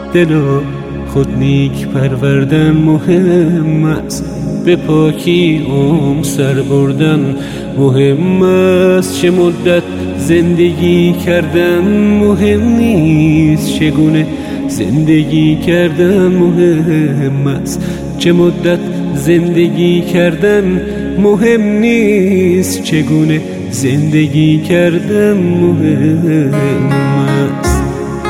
دل و خود نیک پروردن مهم است، به پاکی سر بردن مهم است. چه مدت زندگی کردن مهم نیست، چگونه زندگی کردن مهم است. چه مدت زندگی کردن مهم نیست، چگونه زندگی کردن مهم است.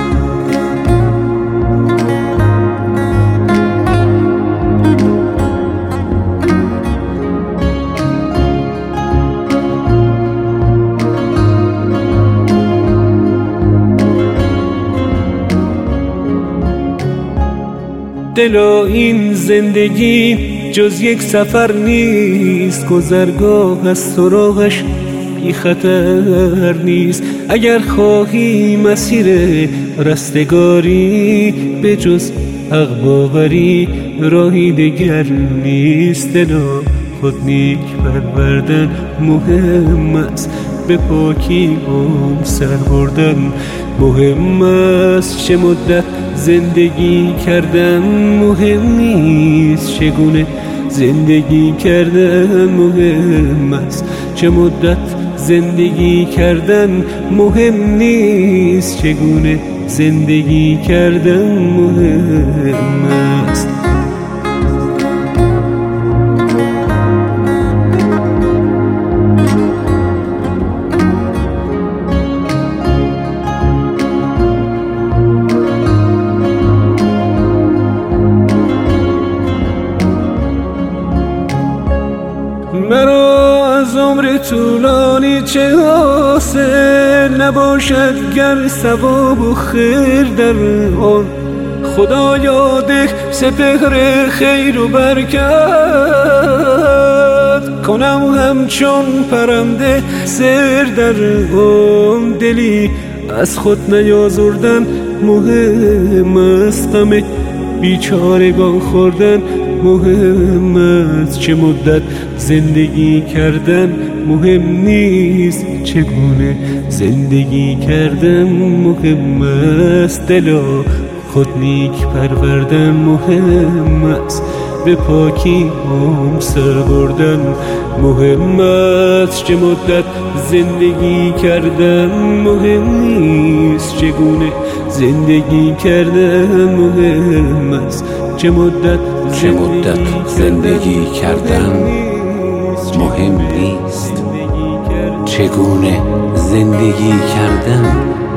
دلا این زندگی جز یک سفر نیست، گذرگاه از سراغش بی خطر نیست. اگر خواهی مسیر رستگاری، به جز حق باوری راهی دگر نیست. دلا خود نیک پروردن مهم است، به پاکی سر بردن مهم است. چه مدت زندگی کردن مهم نیست، چگونه زندگی کردن مهم است. چه مدت زندگی کردن مهم نیست، چگونه زندگی کردن مهم است. مرا از عمر طولانی چه حاصل، نباشد گر ثواب و خیر در آن. خدایا ده سپهر خیر و برکت، کنم همچون پرنده سر در آن. دلی از خود نیازردن مهم است، غم بیچارگان خوردن مهم است. چه مدت زندگی کردن مهم نیست، چگونه زندگی کردن مهم است. دلا خود نیک پروردن مهم است، به پاکی سر بردن مهم است. چه مدت زندگی کردن مهم نیست، چگونه زندگی کردن مهم است. چه مدت زندگی کردن مهم نیست، چگونه زندگی کردن